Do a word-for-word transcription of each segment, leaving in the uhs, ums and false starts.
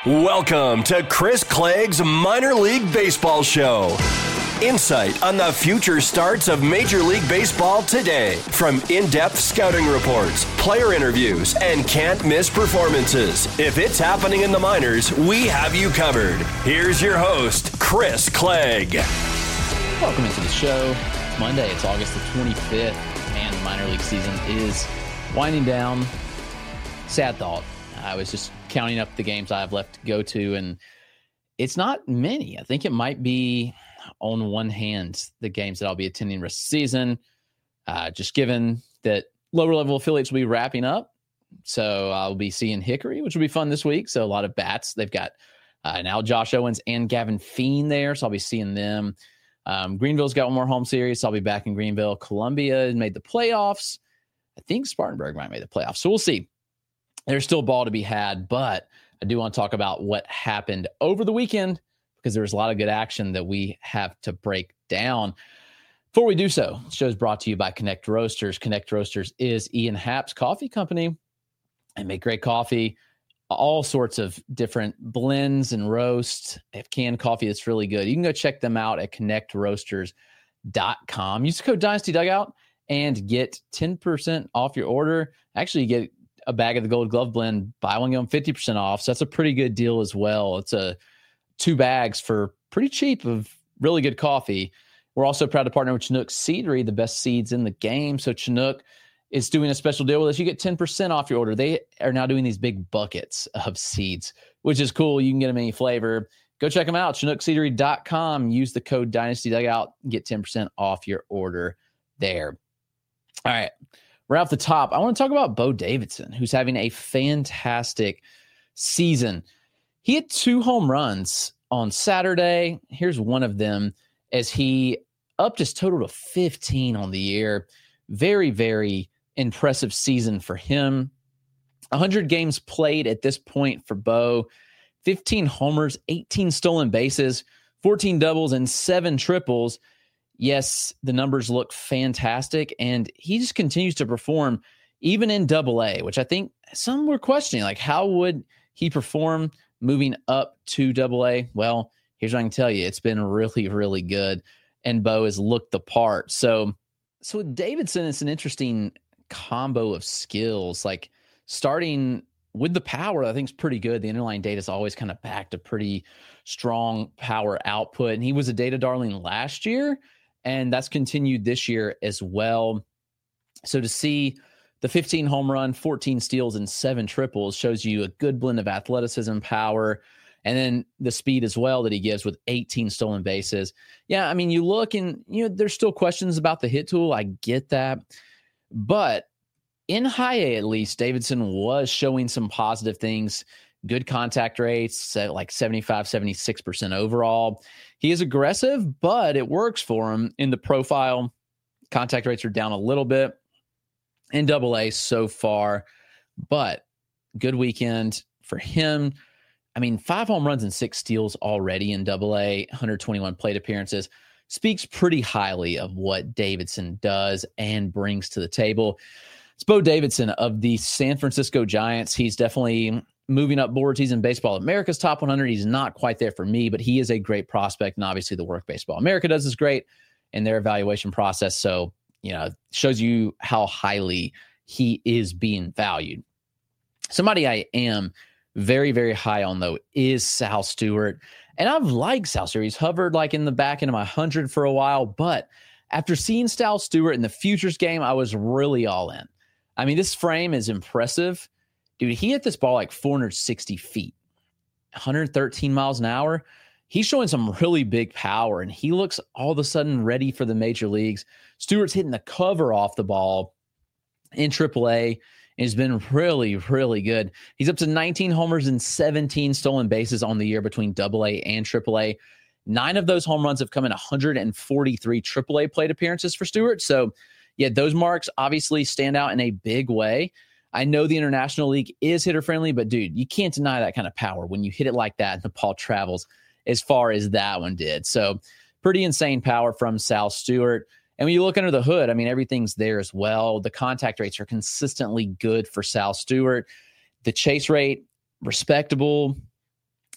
Welcome to Chris Clegg's Minor League Baseball Show. Insight on the future starts of Major League Baseball today. From in-depth scouting reports, player interviews, and can't-miss performances. If it's happening in the minors, we have you covered. Here's your host, Chris Clegg. Welcome into the show. It's Monday. It's August the twenty-fifth, and the minor league season is winding down. Sad thought. I was just counting up the games I have left to go to, and it's not many. I think it might be on one hand the games that I'll be attending rest of the season, uh, just given that lower level affiliates will be wrapping up. So I'll be seeing Hickory, which will be fun this week. So a lot of bats. They've got uh, now Josh Owens and Gavin Fiend there, so I'll be seeing them. Um, Greenville's got one more home series, so I'll be back in Greenville. Columbia made the playoffs. I think Spartanburg might make the playoffs, so we'll see. There's still ball to be had, but I do want to talk about what happened over the weekend because there's a lot of good action that we have to break down. Before we do so, the show is brought to you by Connect Roasters. Connect Roasters is Ian Happ's coffee company. They make great coffee, all sorts of different blends and roasts. They have canned coffee that's really good. You can go check them out at connect roasters dot com. Use the code Dynasty Dugout and get ten percent off your order. Actually, you get a bag of the Gold Glove Blend, buy one, get them fifty percent off. So that's a pretty good deal as well. It's a two bags for pretty cheap of really good coffee. We're also proud to partner with Chinook Seedery, the best seeds in the game. So Chinook is doing a special deal with us. You get ten percent off your order. They are now doing these big buckets of seeds, which is cool. You can get them any flavor. Go check them out, chinook seedery dot com. Use the code Dynasty Dugout, get ten percent off your order there. All right. Right off the top, I want to talk about Bo Davidson, who's having a fantastic season. He had two home runs on Saturday. Here's one of them as he upped his total to fifteen on the year. Very, very impressive season for him. one hundred games played at this point for Bo. fifteen homers, eighteen stolen bases, fourteen doubles, and seven triples. Yes, the numbers look fantastic, and he just continues to perform even in double A, which I think some were questioning, like, how would he perform moving up to double A? Well, here's what I can tell you. It's been really, really good, and Bo has looked the part. So, so with Davidson, it's an interesting combo of skills, like starting with the power, I think is pretty good. The underlying data is always kind of backed a pretty strong power output, and he was a data darling last year, and that's continued this year as well. So to see the fifteen home run, fourteen steals, and seven triples shows you a good blend of athleticism, power, and then the speed as well that he gives with eighteen stolen bases. Yeah, I mean, you look and, you know, there's still questions about the hit tool. I get that. But in high A, at least, Davidson was showing some positive things. Good contact rates, like seventy-five, seventy-six percent overall. He is aggressive, but it works for him in the profile. Contact rates are down a little bit in double A so far, but good weekend for him. I mean, five home runs and six steals already in double A, one hundred twenty-one plate appearances, speaks pretty highly of what Davidson does and brings to the table. It's Bo Davidson of the San Francisco Giants. He's definitely moving up boards. He's in Baseball America's top one hundred. He's not quite there for me, but he is a great prospect. And obviously the work Baseball America does is great in their evaluation process. So, you know, shows you how highly he is being valued. Somebody I am very, very high on, though, is Sal Stewart. And I've liked Sal Stewart. He's hovered like in the back end of my one hundred for a while. But after seeing Sal Stewart in the futures game, I was really all in. I mean, this frame is impressive. Dude, he hit this ball like four hundred sixty feet, one hundred thirteen miles an hour. He's showing some really big power, and he looks all of a sudden ready for the major leagues. Stewart's hitting the cover off the ball in triple A, and he's been really, really good. He's up to nineteen homers and seventeen stolen bases on the year between double A and triple A. Nine of those home runs have come in one hundred forty-three triple A plate appearances for Stewart. So, yeah, those marks obviously stand out in a big way. I know the International League is hitter-friendly, but, dude, you can't deny that kind of power when you hit it like that and the ball travels as far as that one did. So pretty insane power from Sal Stewart. And when you look under the hood, I mean, everything's there as well. The contact rates are consistently good for Sal Stewart. The chase rate, respectable.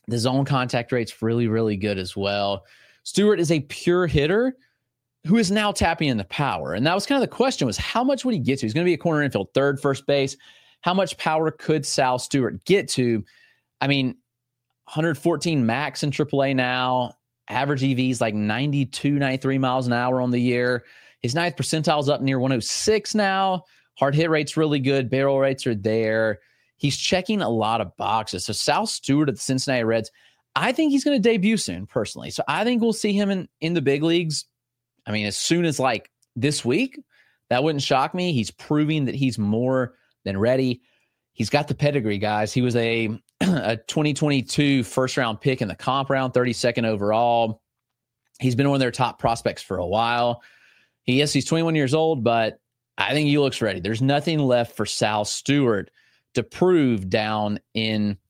The zone contact rate's really, really good as well. Stewart is a pure hitter who is now tapping into power. And that was kind of the question, was how much would he get to? He's going to be a corner infield, third, first base. How much power could Sal Stewart get to? I mean, one fourteen max in triple A now. Average E V is like ninety-two, ninety-three miles an hour on the year. His ninth percentile is up near one oh six now. Hard hit rate's really good. Barrel rates are there. He's checking a lot of boxes. So Sal Stewart of the Cincinnati Reds, I think he's going to debut soon, personally. So I think we'll see him in, in the big leagues. I mean, as soon as like this week, that wouldn't shock me. He's proving that he's more than ready. He's got the pedigree, guys. He was a, a twenty twenty-two first-round pick in the comp round, thirty-second overall. He's been one of their top prospects for a while. He, yes, he's twenty-one years old, but I think he looks ready. There's nothing left for Sal Stewart to prove down in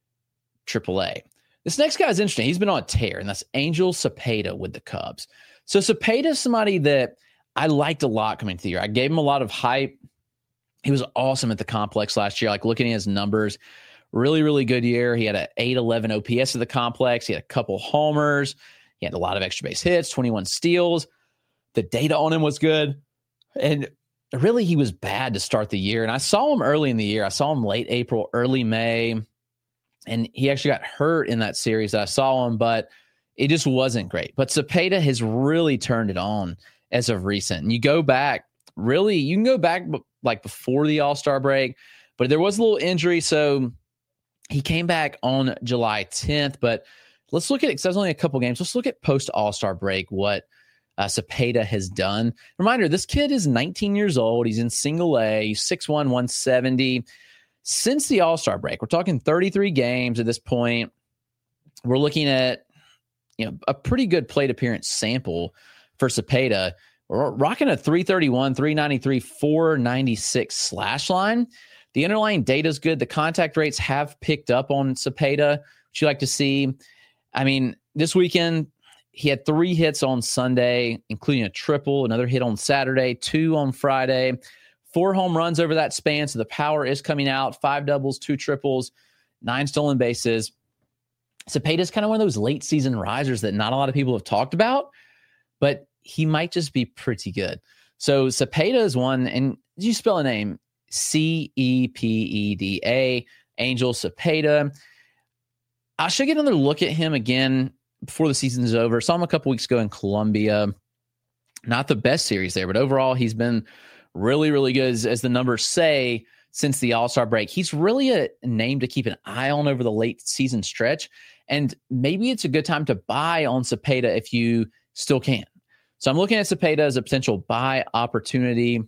triple A. This next guy is interesting. He's been on a tear, and that's Angel Cepeda with the Cubs. So Cepeda is somebody that I liked a lot coming into the year. I gave him a lot of hype. He was awesome at the complex last year. Like looking at his numbers, really, really good year. He had an eight eleven O P S at the complex. He had a couple homers. He had a lot of extra base hits, twenty-one steals. The data on him was good. And really, he was bad to start the year. And I saw him early in the year. I saw him late April, early May. And he actually got hurt in that series that I saw him, but it just wasn't great. But Cepeda has really turned it on as of recent. And you go back, really, you can go back like before the All-Star break, but there was a little injury. So he came back on July tenth. But let's look at it, because there's only a couple games. Let's look at post All-Star break, what uh, Cepeda has done. Reminder, this kid is nineteen years old. He's in single A, he's six one, one seventy. Since the All-Star break, we're talking thirty-three games at this point. We're looking at, you know, a pretty good plate appearance sample for Cepeda. We're rocking a three thirty-one, three ninety-three, four ninety-six slash line. The underlying data is good. The contact rates have picked up on Cepeda, which you like to see. I mean, this weekend, he had three hits on Sunday, including a triple, another hit on Saturday, two on Friday, four home runs over that span. So the power is coming out, five doubles, two triples, nine stolen bases. Cepeda is kind of one of those late season risers that not a lot of people have talked about, but he might just be pretty good. So Cepeda is one, and did you spell a name? C E P E D A, Angel Cepeda. I should get another look at him again before the season is over. Saw him a couple weeks ago in Columbia. Not the best series there, but overall he's been really, really good, as, as the numbers say, since the All-Star break. He's really a name to keep an eye on over the late season stretch, and maybe it's a good time to buy on Cepeda if you still can. So I'm looking at Cepeda as a potential buy opportunity.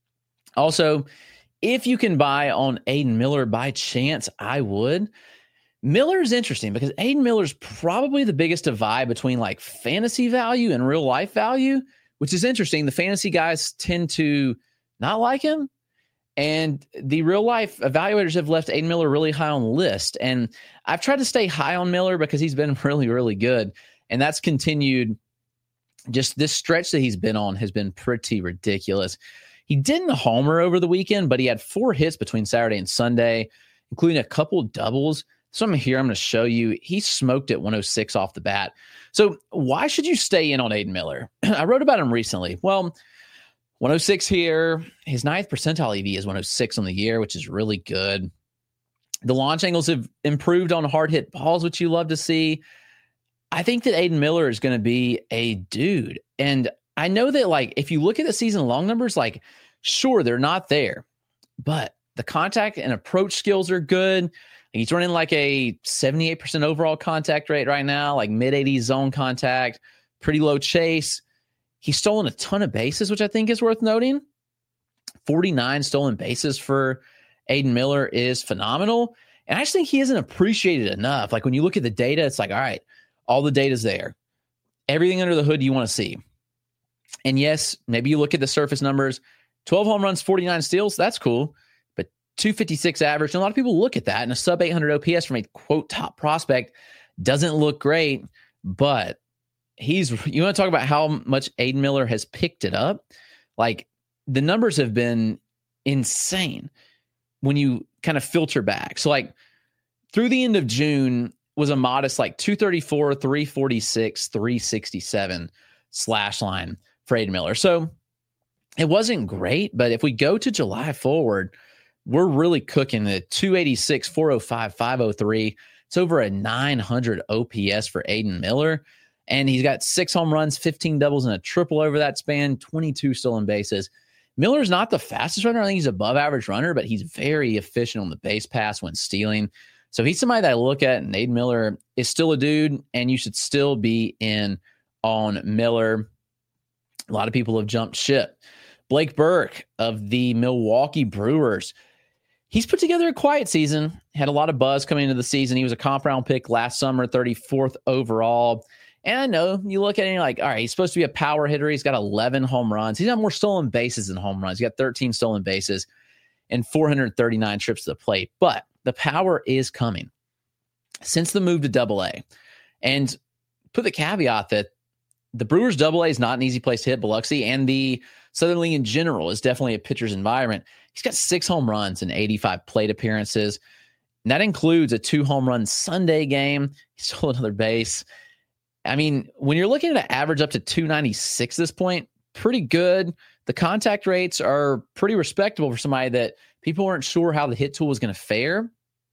Also, if you can buy on Aiden Miller by chance, I would. Miller is interesting because Aiden Miller is probably the biggest divide between like fantasy value and real life value, which is interesting. The fantasy guys tend to not like him, and the real life evaluators have left Aiden Miller really high on the list. And I've tried to stay high on Miller because he's been really, really good. And that's continued. Just this stretch that he's been on has been pretty ridiculous. He didn't homer over the weekend, but he had four hits between Saturday and Sunday, including a couple doubles. So I'm here, I'm going to show you. He smoked at one oh six off the bat. So why should you stay in on Aiden Miller? I wrote about him recently. Well, one oh six here. His ninth percentile E V is one oh six on the year, which is really good. The launch angles have improved on hard hit balls, which you love to see. I think that Aiden Miller is going to be a dude. And I know that, like, if you look at the season long numbers, like, sure, they're not there, but the contact and approach skills are good. He's running like a seventy-eight percent overall contact rate right now, like mid eighties zone contact, pretty low chase. He's stolen a ton of bases, which I think is worth noting. forty-nine stolen bases for Aiden Miller is phenomenal. And I just think he isn't appreciated enough. Like when you look at the data, it's like, all right, all the data's there. Everything under the hood you want to see. And yes, maybe you look at the surface numbers, twelve home runs, forty-nine steals. That's cool. But two fifty-six average. And a lot of people look at that, and a sub eight hundred O P S from a quote top prospect doesn't look great, but he's, you want to talk about how much Aiden Miller has picked it up? Like the numbers have been insane when you kind of filter back. So like through the end of June, was a modest like two thirty-four, three forty-six, three sixty-seven slash line for Aiden Miller. So it wasn't great, but if we go to July forward, we're really cooking the two eighty-six, four oh five, five oh three. It's over a nine hundred O P S for Aiden Miller. And he's got six home runs, fifteen doubles, and a triple over that span, twenty-two stolen bases. Miller's not the fastest runner. I think he's above average runner, but he's very efficient on the base pass when stealing. So he's somebody that I look at, and Aiden Miller is still a dude, and you should still be in on Miller. A lot of people have jumped ship. Blake Burke of the Milwaukee Brewers. He's put together a quiet season, had a lot of buzz coming into the season. He was a comp round pick last summer, thirty-fourth overall. And I know you look at it and you're like, all right, he's supposed to be a power hitter. He's got eleven home runs. He's got more stolen bases than home runs. He's got thirteen stolen bases and four hundred thirty-nine trips to the plate. But the power is coming since the move to double A. And put the caveat that the Brewers double A is not an easy place to hit. Biloxi and the Southern League in general is definitely a pitcher's environment. He's got six home runs and eighty-five plate appearances. And that includes a two home run Sunday game. He stole another base. I mean, when you're looking at an average up to two ninety-six at this point, pretty good. The contact rates are pretty respectable for somebody that people weren't sure how the hit tool was going to fare.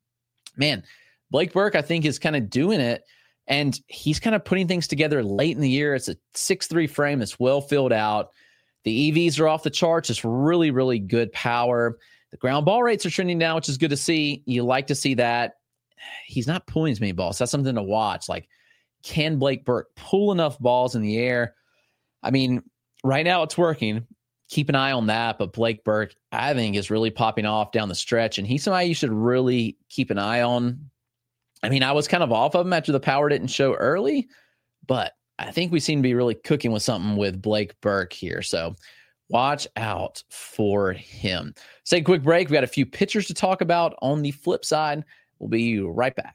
Man, Blake Burke, I think, is kind of doing it, and he's kind of putting things together late in the year. It's a six three frame that's well filled out. The E Vs are off the charts. It's really, really good power. The ground ball rates are trending down, which is good to see. You like to see that. He's not pulling as many balls. That's something to watch. Like, can Blake Burke pull enough balls in the air? I mean, right now it's working. Keep an eye on that. But Blake Burke, I think, is really popping off down the stretch. And he's somebody you should really keep an eye on. I mean, I was kind of off of him after the power didn't show early. But I think we seem to be really cooking with something with Blake Burke here. So watch out for him. Let's take a quick break. We got a few pitchers to talk about. On the flip side, we'll be right back.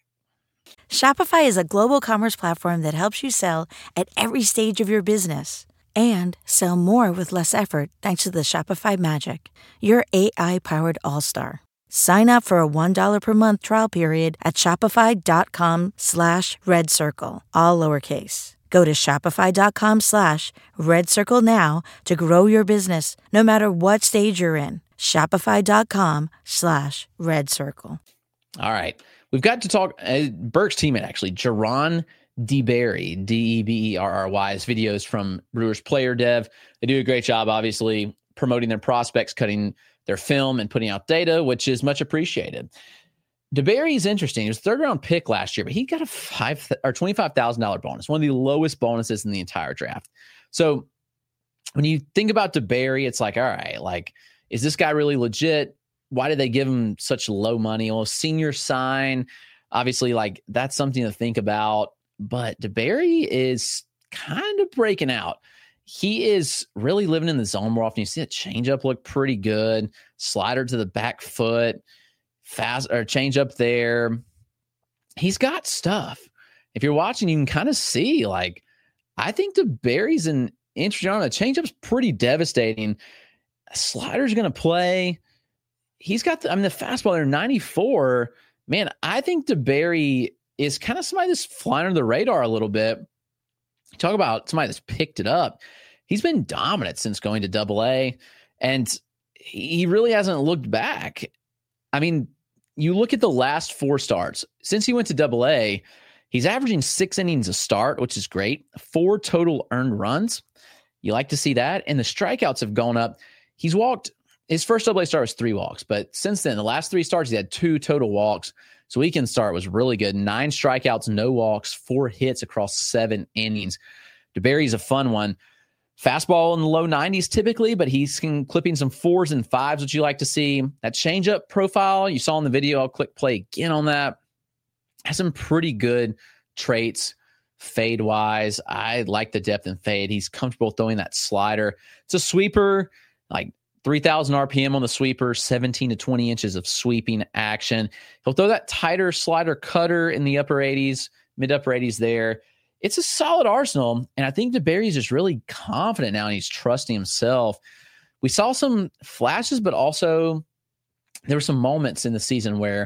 Shopify is a global commerce platform that helps you sell at every stage of your business and sell more with less effort thanks to the Shopify magic. Your A I-powered all-star. Sign up for a one dollar per month trial period at shopify.com slash red circle, all lowercase. Go to shopify.com slash red circle now to grow your business no matter what stage you're in. Shopify.com slash red circle. All right. We've got to talk, uh, Burke's teammate, actually, Jerron DeBerry, D E B E R R Y. His videos from Brewers Player Dev. They do a great job, obviously, promoting their prospects, cutting their film, and putting out data, which is much appreciated. DeBerry is interesting. He was a third-round pick last year, but he got a five or twenty-five thousand dollars bonus, one of the lowest bonuses in the entire draft. So when you think about DeBerry, it's like, all right, like, is this guy really legit? Why did they give him such low money? Well, senior sign, obviously, like, that's something to think about. But DeBerry is kind of breaking out. He is really living in the zone more often. You see a changeup look pretty good, slider to the back foot, fast or changeup there. He's got stuff. If you're watching, you can kind of see, like, I think DeBerry's an interesting on. A changeup's pretty devastating. A slider's going to play. He's got, the, I mean, the fastball there, ninety-four. Man, I think DeBerry is kind of somebody that's flying under the radar a little bit. Talk about somebody that's picked it up. He's been dominant since going to double A, and he really hasn't looked back. I mean, you look at the last four starts. Since he went to double A, he's averaging six innings a start, which is great. Four total earned runs. You like to see that. And the strikeouts have gone up. He's walked. His first double A start was three walks, but since then, the last three starts, he had two total walks. So weekend start was really good. Nine strikeouts, no walks, four hits across seven innings. DeBerry's a fun one. Fastball in the low nineties typically, but he's clipping some fours and fives, which you like to see. That changeup profile you saw in the video, I'll click play again on that. Has some pretty good traits fade-wise. I like the depth and fade. He's comfortable throwing that slider. It's a sweeper, like three thousand R P M on the sweeper, seventeen to twenty inches of sweeping action. He'll throw that tighter slider cutter in the upper eighties, mid-upper eighties there. It's a solid arsenal, and I think DeBerry's just really confident now, and he's trusting himself. We saw some flashes, but also there were some moments in the season where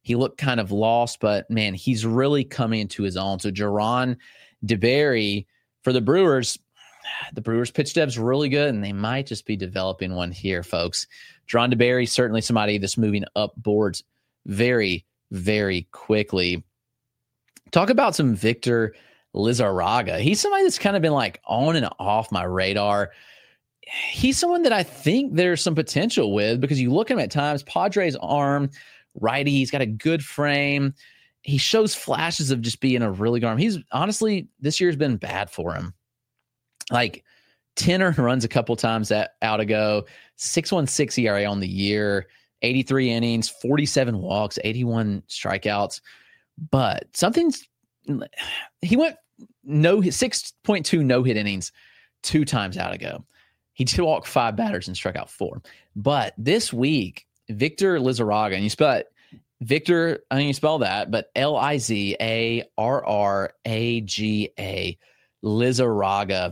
he looked kind of lost, but man, he's really coming into his own. So Jarron DeBerry for the Brewers, the Brewers pitch depth's really good, and they might just be developing one here, folks. Jarron DeBerry, certainly somebody that's moving up boards very, very quickly. Talk about some Victor Lizarraga. He's somebody that's kind of been like on and off my radar. He's someone that I think there's some potential with, because you look at him at times, Padres arm, righty, he's got a good frame. He shows flashes of just being a really good arm. He's honestly, this year's been bad for him. Like ten earned runs a couple times that out ago, six point one six E R A on the year, eighty-three innings, forty-seven walks, eighty-one strikeouts. But something's, he went no six point two no hit innings two times out ago. He did walk five batters and struck out four. But this week, Victor Lizarraga, and you spell it, Victor, I mean, you spell that, but L I Z A R R A G A, Lizarraga,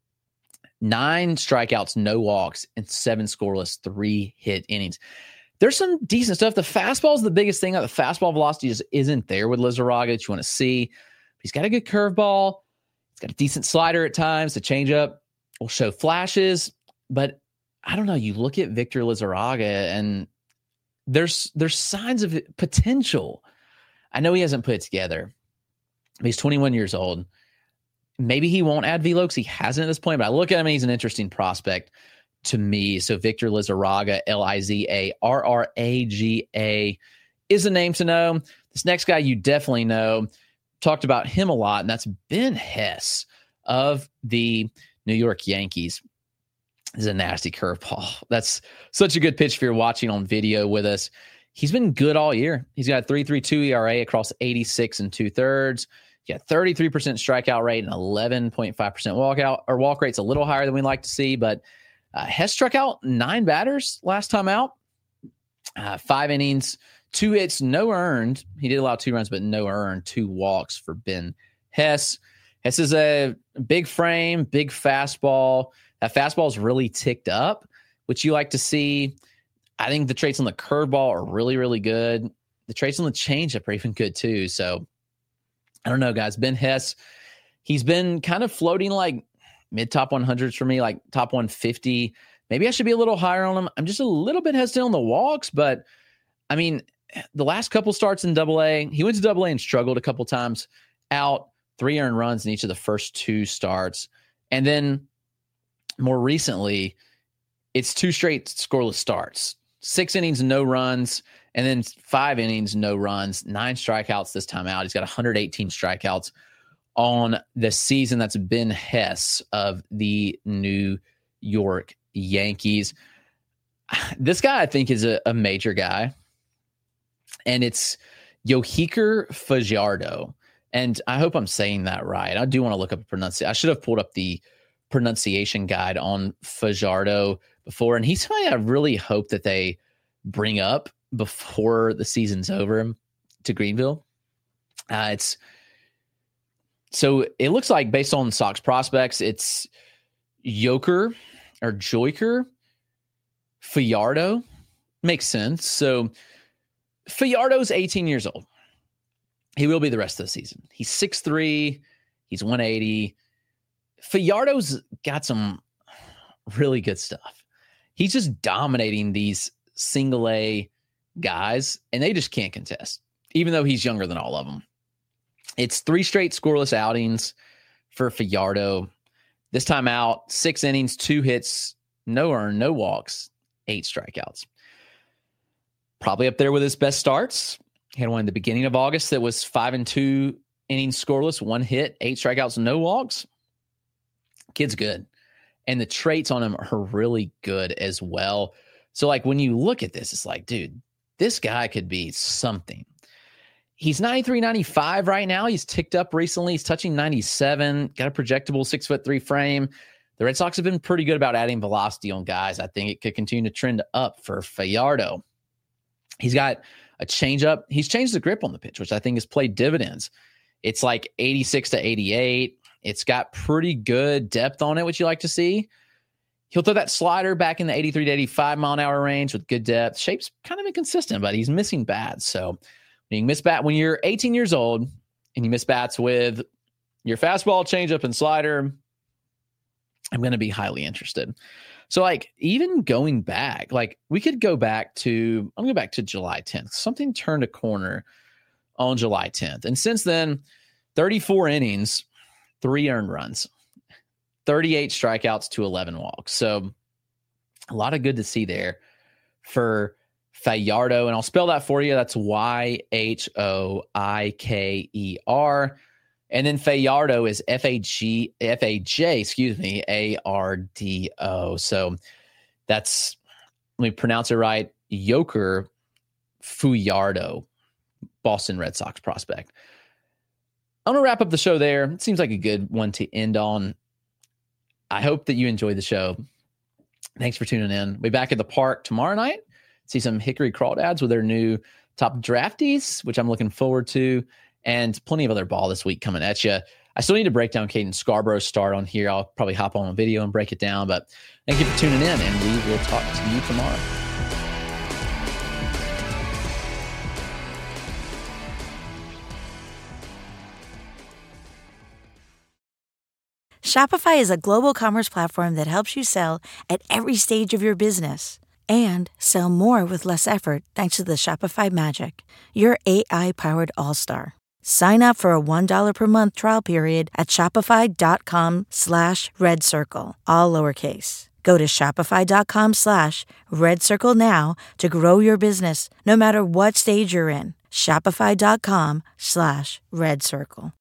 nine strikeouts, no walks, and seven scoreless, three hit innings. There's some decent stuff. The fastball is the biggest thing. The fastball velocity just isn't there with Lizarraga that you want to see. He's got a good curveball. He's got a decent slider at times. The changeup will show flashes, but I don't know. You look at Victor Lizarraga, and there's there's signs of potential. I know he hasn't put it together. He's twenty-one years old. Maybe he won't add velo because he hasn't at this point, but I look at him and he's an interesting prospect to me. So Victor Lizarraga, L I Z A R R A G A, is a name to know. This next guy you definitely know. Talked about him a lot, and that's Ben Hess of the New York Yankees. This is a nasty curveball. That's such a good pitch if you're watching on video with us. He's been good all year. He's got a three point three two E R A across eighty-six and two thirds. He's got thirty-three percent strikeout rate and eleven point five percent walkout, or walk rate's a little higher than we like to see, but uh, Hess struck out nine batters last time out, uh, five innings, two hits, no earned. He did allow two runs, but no earned, two walks for Ben Hess. Hess is a big frame, big fastball. That fastball is really ticked up, which you like to see. I think the traits on the curveball are really, really good. The traits on the changeup are even good too. So I don't know, guys. Ben Hess, he's been kind of floating like mid top one hundreds for me, like top one fifty. Maybe I should be a little higher on him. I'm just a little bit hesitant on the walks, but I mean, the last couple starts in Double A, he went to Double A and struggled a couple times out, three earned runs in each of the first two starts. And then more recently, it's two straight scoreless starts, six innings, no runs, and then five innings, no runs, nine strikeouts this time out. He's got one hundred eighteen strikeouts on the season. That's Ben Hess of the New York Yankees. This guy, I think, is a, a major guy, and it's Yohiker Fajardo. And I hope I'm saying that right. I do want to look up a pronunciation. I should have pulled up the pronunciation guide on Fajardo before, and he's somebody I really hope that they bring up before the season's over to Greenville. Uh, it's so it looks like, based on Sox prospects, it's Yoker or Joiker Fajardo. Makes sense. So Fajardo's eighteen years old. He will be the rest of the season. He's six three. He's one eighty. Fajardo's got some really good stuff. He's just dominating these single A guys, and they just can't contest, even though he's younger than all of them. It's three straight scoreless outings for Fajardo. This time out, six innings, two hits, no earned, no walks, eight strikeouts. Probably up there with his best starts. He had one in the beginning of August that was five and two innings scoreless, one hit, eight strikeouts, no walks. Kid's good. And the traits on him are really good as well. So, like, when you look at this, it's like, dude, this guy could be something. He's ninety-three, ninety-five right now. He's ticked up recently. He's touching ninety-seven, got a projectable six foot three frame. The Red Sox have been pretty good about adding velocity on guys. I think it could continue to trend up for Fajardo. He's got a changeup. He's changed the grip on the pitch, which I think has played dividends. It's like eighty-six to eighty-eight. It's got pretty good depth on it, which you like to see. He'll throw that slider back in the eighty-three to eighty-five mile an hour range with good depth. Shape's kind of inconsistent, but he's missing bats. So you miss bat when you're eighteen years old and you miss bats with your fastball, changeup, and slider, I'm going to be highly interested. So, like, even going back, like, we could go back to, I'm going to go back to July tenth. Something turned a corner on July tenth. And since then, thirty-four innings, three earned runs, thirty-eight strikeouts to eleven walks. So, a lot of good to see there for Fajardo. And I'll spell that for you. That's Y H O I K E R. And then Fajardo is F A G, F A J, excuse me, A R D O. So that's, let me pronounce it right, Yoker Fajardo, Boston Red Sox prospect. I'm going to wrap up the show there. It seems like a good one to end on. I hope that you enjoyed the show. Thanks for tuning in. We'll be back at the park tomorrow night. See some Hickory Crawdads with their new top draftees, which I'm looking forward to. And plenty of other ball this week coming at you. I still need to break down Caden Scarborough's start on here. I'll probably hop on a video and break it down. But thank you for tuning in, and we will talk to you tomorrow. Shopify is a global commerce platform that helps you sell at every stage of your business and sell more with less effort thanks to the Shopify Magic, your A I-powered all-star. Sign up for a one dollar per month trial period at shopify.com slash red circle, all lowercase. Go to shopify.com slash red circle now to grow your business no matter what stage you're in. Shopify.com slash red circle.